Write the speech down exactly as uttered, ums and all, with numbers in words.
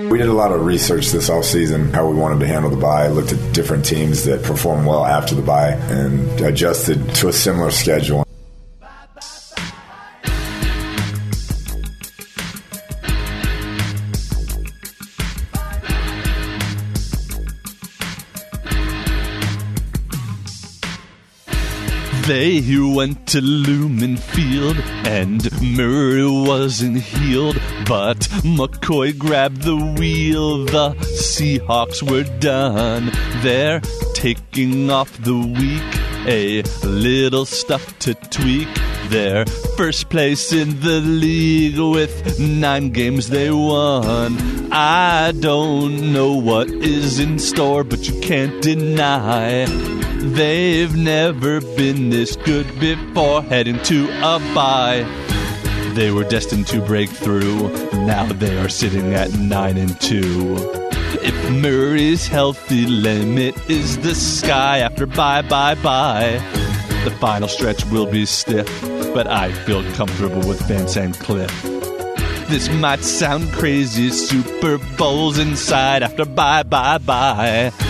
We did a lot of research this offseason, how we wanted to handle the bye, looked at different teams that performed well after the bye, and adjusted to a similar schedule. They went to Lumen Field, and Murray wasn't healed, but McCoy grabbed the wheel. The Seahawks were done. They're taking off the week, a little stuff to tweak. They're first place in the league with nine games they won. I don't know what is in store, but you can't deny they've never been this good before heading to a bye. They were destined to break through. Now they are sitting at nine and two. If Murray's healthy, limit is the sky after bye, bye, bye. The final stretch will be stiff, but I feel comfortable with Van Sant Cliff. This might sound crazy, Super Bowl's inside after bye, bye, bye.